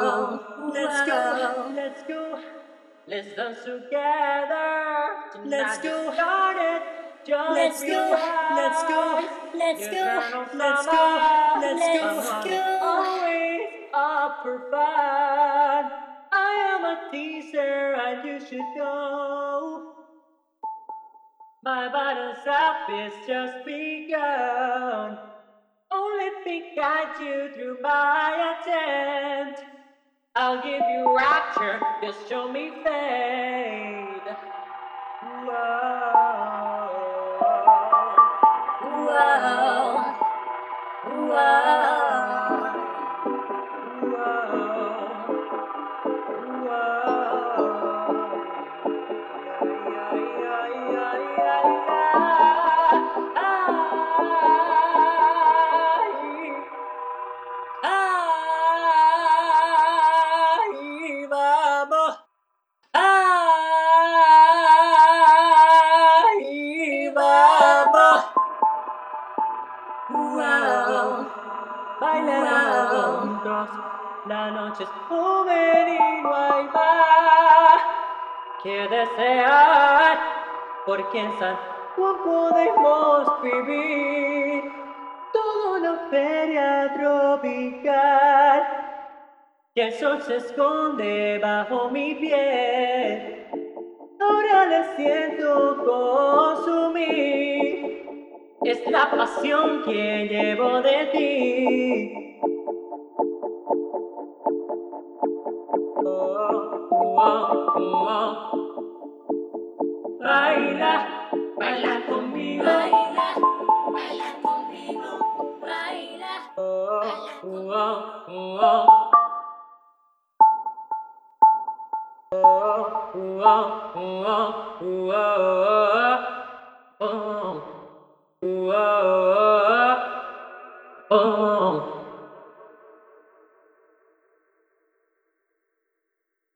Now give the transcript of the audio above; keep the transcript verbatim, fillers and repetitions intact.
go, let's go, let's go. Let's dance together. Let's go. Started. Let's go. Let's go. Let's go. Let's go. Let's go. Always up for fun. I am a teaser, and you should know. My bottom's up is just begun. Only think at you through my attempt. I'll give you rapture, just show me fade. Whoa, whoa, whoa, Ay, vamos. Ay, vamos. Wow. Bailemos juntos. La noche es joven y no hay más que desear. Porque en San Juan podemos vivir toda una feria tropical. Que el sol se esconde bajo mi piel. Ahora le siento consumir. Es la pasión que llevo de ti. Oh, oh, oh. Baila, baila conmigo. Baila, baila conmigo. Baila, Oh, baila oh, oh. Oh, oh, oh, oh, oh.